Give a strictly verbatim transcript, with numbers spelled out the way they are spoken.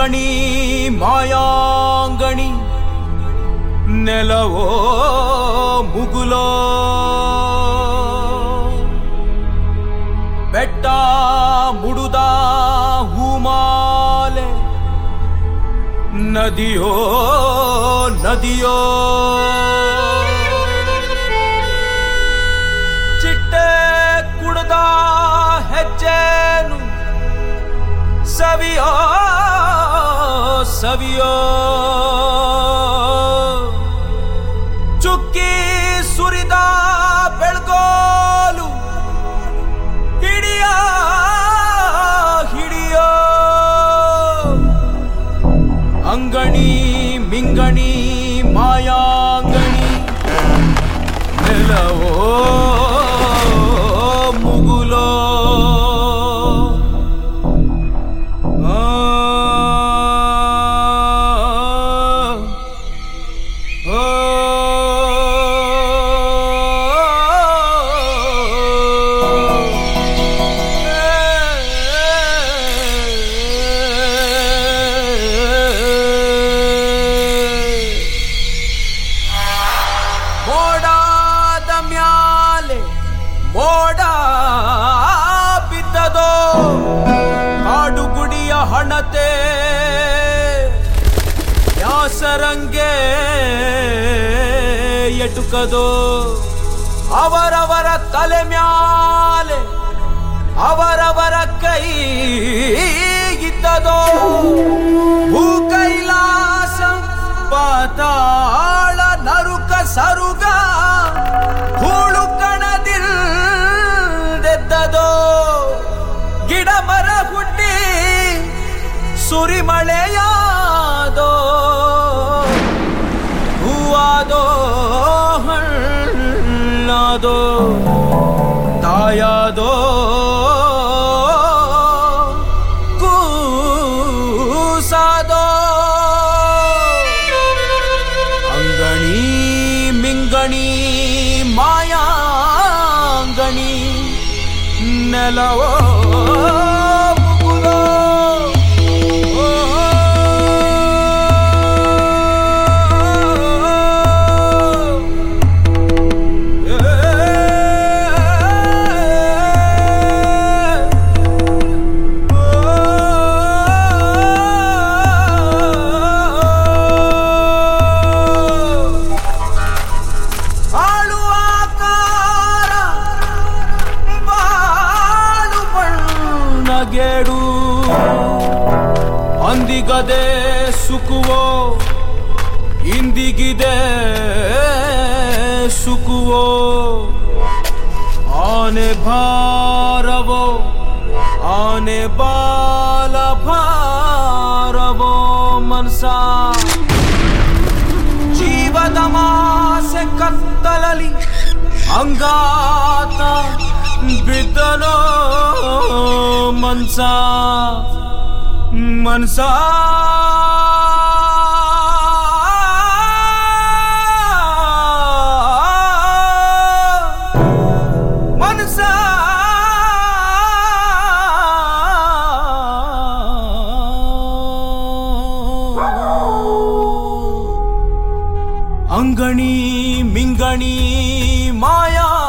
ಮಿಂಗಣಿ ಮಾಯಾಂಗಣಿ ನೆಲವೋ ಮುಗುಲೋ ಬೆಟ್ಟ ಮುಡುದ ಹೂಮಾಲೆ ನದಿಯೋ ನದಿಯೋ ಚಿಟ್ಟೆ ಕುಡ್ದ ಹೆಜ್ಜೆನು ಸವಿಯೋ ಸವಿಯೋ ಚುಕ್ಕಿ ಸುರಿದ ಬೆಳ್ಗೋಲು ಹಿಡಿಯ ಹಿಡಿಯೋ ಅಂಗಣಿ ಮಿಂಗಣಿ ಮಾಯಾಂಗಣಿ ನೆಲವೋ ಮುಗುಲೋ ಮೋಡದ ಮ್ಯಾಲೆ ಮೋಡ ಬಿದ್ದದೋ ಕಾಡುಗುಡಿಯ ಹಣತೆ ಯಾಸರಂಗೆ ಎಟುಕದೋ ಅವರವರ ತಲೆ ಮ್ಯಾಲೆ ಅವರವರ ಕೈ ಇದ್ದದೋ ಭೂ ಕೈಲಾಸ ಪಾತಾಳ ನರುಕ ಸರುಗ ಹೂಳು ಕಣದಿಲ್ದೆದ್ದದೋ ಗಿಡ ಮರ ಹುಟ್ಟಿ ಸುರಿಮಳೆಯಾದೋ ಹೂವಾದೋ ಹಣ್ಣಾದೋ ತಾಯಾದೋ ಕೂಸಾದೋ ಅಂಗಣಿ ಮಿಂಗಣಿ ಮಾಯಾಂಗಣಿ ನೆಲವೋ ಮುಗುಲೋ ಗೇಡು ಅಂದಿಗದೆ ಸುಖವೋ ಇಂದಿಗಿದೆ ಸುಖವೋ ಆನೆ ಭಾರವೋ ಆನೆ ಬಾಲ ಭಾರವೋ ಮನಸ ಜೀವದ ಮಾಸೆ ಕತ್ತಲಲಿ ಅಂಗಾತ ಬಿದ್ದನೋ ಮನ್ಸ ಮನ್ಸ ಮನ್ಸ ಅಂಗಣಿ ಮಿಂಗಣಿ ಮಾಯಾ